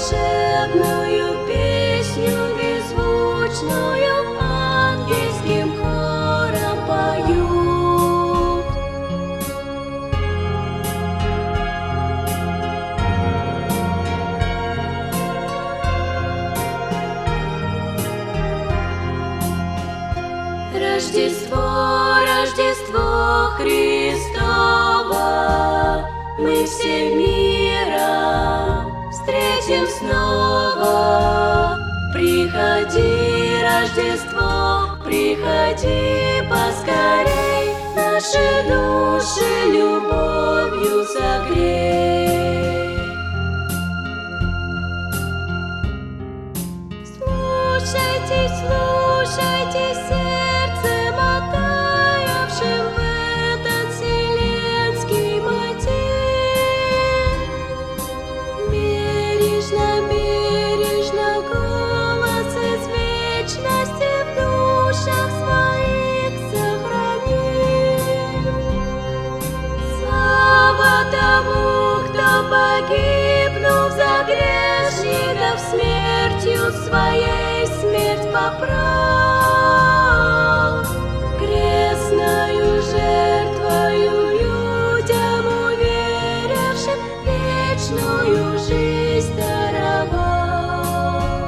волшебную песню беззвучную ангельским хором поют. Рождество, Рождество Христово, мы всем миром встретим снова. Приходи, Рождество, приходи поскорей, наши души любовью согрей. Слушайте, слушайте, сердцем оттаявшим в этот вселенский мотив. Бережно, бережно голос из вечности в душах своих сохраним. Слава тому, кто погибнув за грешников, смертью своей смерть попрал. Крестною жертвою людям уверовавшим вечную жизнь даровал.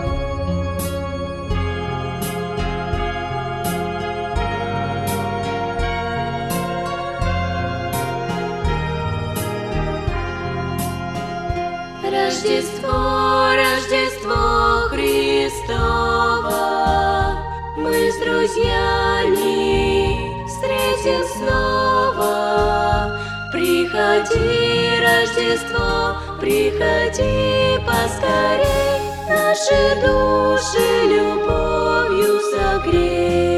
Рождество, Рождество Христово, мы с друзьями встретим снова. Приходи, Рождество, приходи поскорей, наши души любовью согрей.